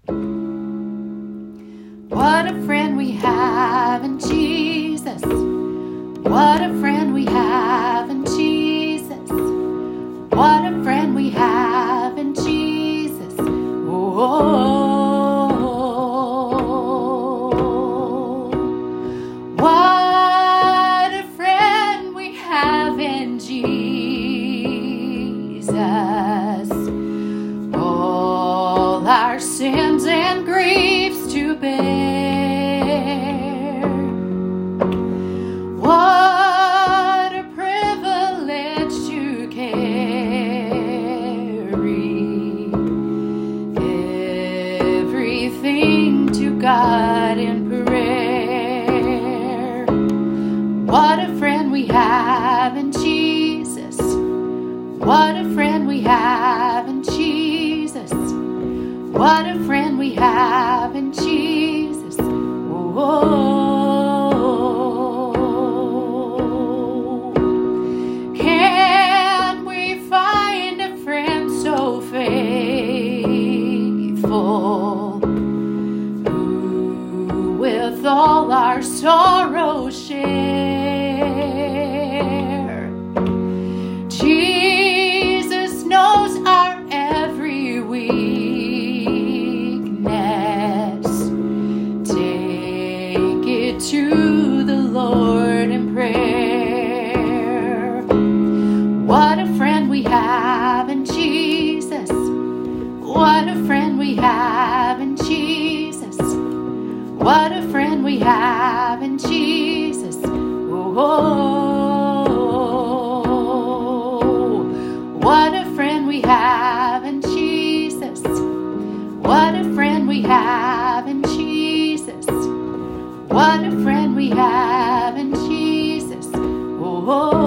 What a friend we have in Jesus. What a friend we have in Jesus. What a friend we have in Jesus. Oh, what a friend we have in Jesus. All our sins and griefs to bear. What a privilege to carry everything to God in prayer. What a friend we have in Jesus. What a friend we have in Jesus. What a friend we have in Jesus. Oh, can we find a friend so faithful, who with all our sorrows share? Jesus knows our every weakness. Take it to the Lord in prayer. What a friend we have in Jesus. What a friend we have in Jesus. What a friend we have in Jesus. Oh, what a friend we have in Jesus. What a friend we have in Jesus. What a friend we have in Jesus. Oh.